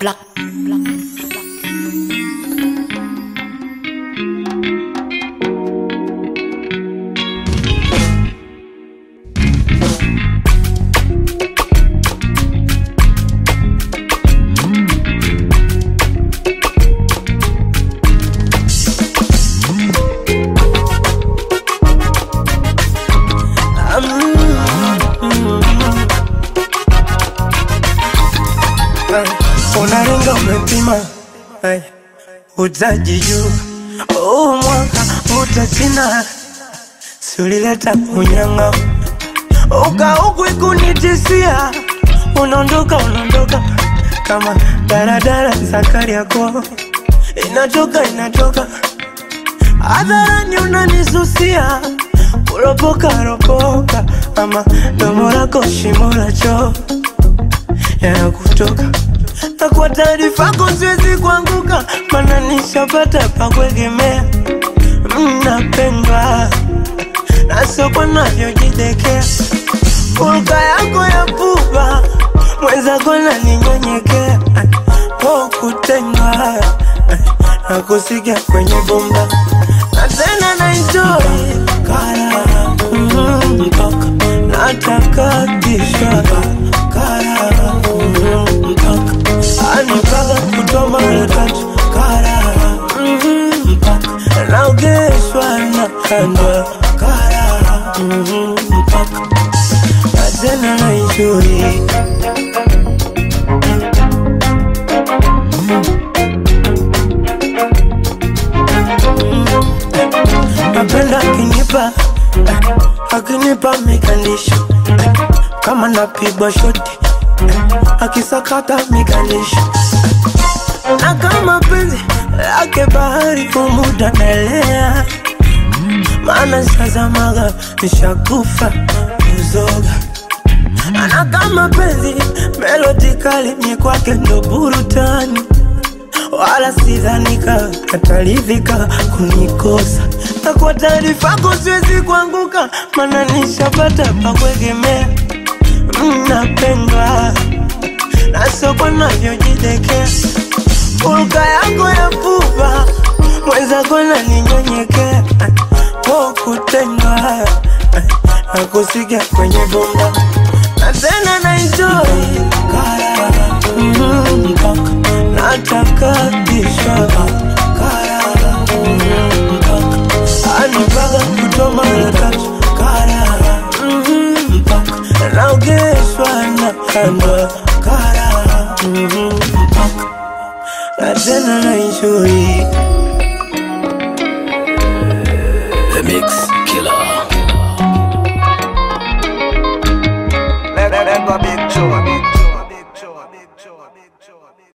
black, black. Unaringa umepima utajijua mwaka utasina. Si ulileta unyanga ukauku ikunitisia. Unaondoka kama daradara zakari yako. Inatoka hadharani unanisusia. Ropoka ama domo lako shimo la choo yanakutoka. Na kwa taarifa yako siwezi kuanguka, maana nishapata pa kuegemea. Napendwa na soko navyojidekea. Hulka yako ya pupa mwenzako naninyenyekea. Kutengwa na kusikia kwenye bomba. Na tena na enjoy kara mpaka nataka kisha kara mpaka anipaka kutoa mara tatu kara mpaka naogeshwa na kandwa kara mpaka na tena na enjoy. Napenda akinipa mikandisho kama napigwa shoti, akisakata mikandisho. Na kama penzi lake bahari umuda naelea. Maana sazamaga nishakufa uzoga. Na kama penzi melodi kali ni kwake ndo burutani. Wala sidhanika atalivika kunikosa. Na kwa taarifa yako siwezi kuanguka, maana nishapata pa kuegemea. Napendwa na soko navyojidekea. Hulka yako ya pupa mwenzako naninyenyekea. Kutengwa na kusikia kwenye bomba. Na tena na enjoy kara mpaka nataka kisha kara mpaka anipaka kutoa mara tatu kara mpaka naogeshwa na kandwa kara mpaka na tena na enjoy. The Mix.